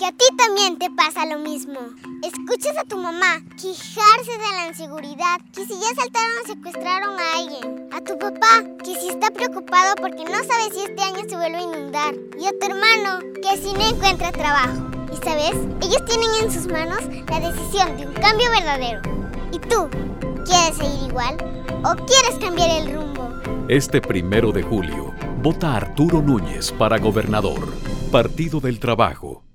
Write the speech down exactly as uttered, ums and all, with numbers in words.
que a ti también te pasa lo mismo. Escuchas a tu mamá quejarse de la inseguridad, que si ya asaltaron o secuestraron a alguien. A tu papá, que si está preocupado porque no sabe si este año se vuelve a inundar. Y a tu hermano, que si no encuentra trabajo. Y sabes, ellos tienen en sus manos la decisión de un cambio verdadero. ¿Y tú? ¿Quieres seguir igual o quieres cambiar el rumbo? Este primero de julio, vota Arturo Núñez para gobernador. Partido del Trabajo.